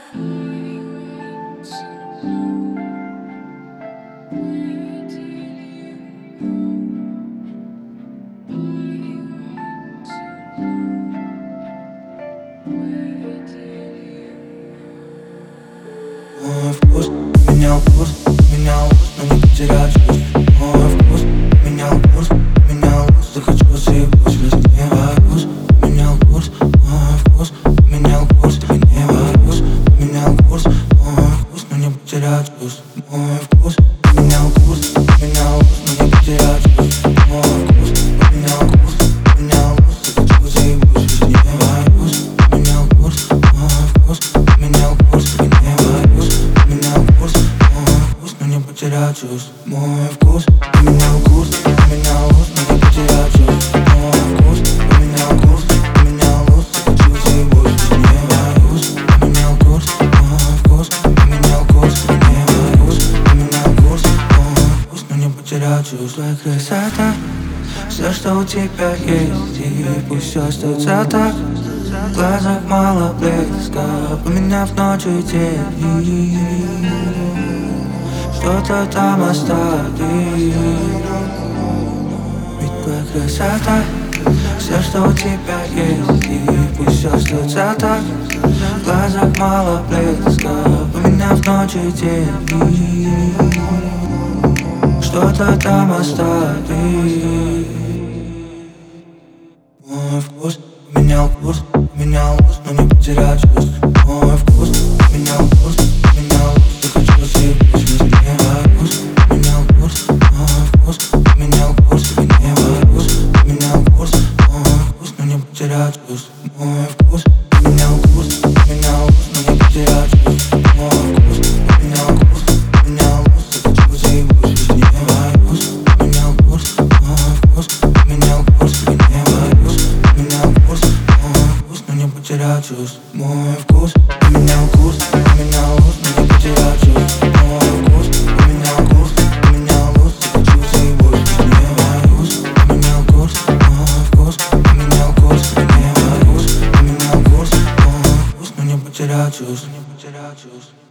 Мой вкус менял курс, но не потерять вкус. Мой вкус менял курс, захочу съебусь, везде вкус менял курс. Мой вкус менял курс, не вкус менял курс. Мой вкус, но не потерять вкус. Мой вкус менял курс, но не потерять вкус. Мой вкус менял курс, захочу съебусь, везде вкус менял курс. Мой вкус менял курс, не вкус менял курс. Мой вкус, но не потерять вкус. Мой вкус менял курс, но не потерять вкус. Мой вкус менял курс, захочу съебусь, везде вкус менял курс. Мой вкус менял курс, не вкус менял курс. Мой вкус, но не потерять вкус. Твоя красота, все, что у тебя есть, и пусть все остается так. В глазах мало блеска, поменяв ночь и день. Что-то там оставить. Ведь твоя красота, все, что у тебя есть, и пусть все остается так. В глазах мало блеска, поменяв ночь и день. Что-то там оставить. Мой вкус менял курс, но не потерять вкус. Мой вкус менял курс, захочу съебусь, везде вкус менял курс. Мой вкус менял курс, не вкус менял курс. Мой вкус, но не потерять вкус. Мой вкус менял курс, но не потерять вкус. Мой вкус менял курс, захочу съебусь, везде вкус менял курс. Мой вкус менял курс, не вкус менял курс. Мой вкус, но не потерять вкус. Мой вкус менял курс, но не потерять вкус. Мой вкус менял курс, захочу съебусь, везде вкус менял курс. Мой вкус менял курс, не вкус менял курс. Мой вкус, но не потерять вкус.